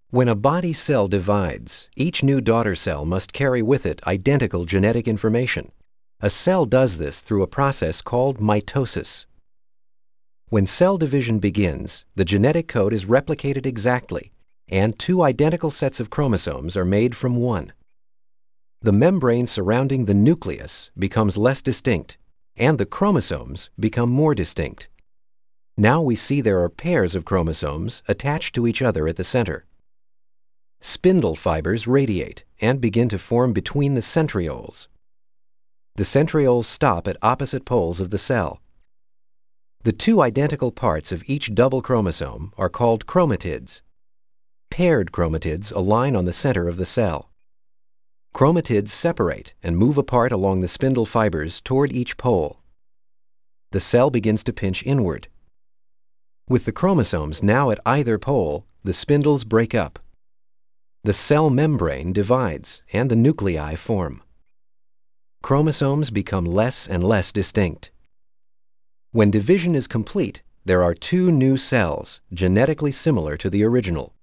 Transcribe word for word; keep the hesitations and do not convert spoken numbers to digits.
When a body cell divides, each new daughter cell must carry with it identical genetic information. A cell does this through a process called mitosis. When cell division begins, the genetic code is replicated exactly, and two identical sets of chromosomes are made from one. The membrane surrounding the nucleus becomes less distinct, and the chromosomes become more distinct. Now we see there are pairs of chromosomes attached to each other at the center. Spindle fibers radiate and begin to form between the centrioles. The centrioles stop at opposite poles of the cell. The two identical parts of each double chromosome are called chromatids. Paired chromatids align on the center of the cell. Chromatids separate and move apart along the spindle fibers toward each pole. The cell begins to pinch inward. With the chromosomes now at either pole, the spindles break up. The cell membrane divides and the nuclei form. Chromosomes become less and less distinct. When division is complete, there are two new cells, genetically similar to the original.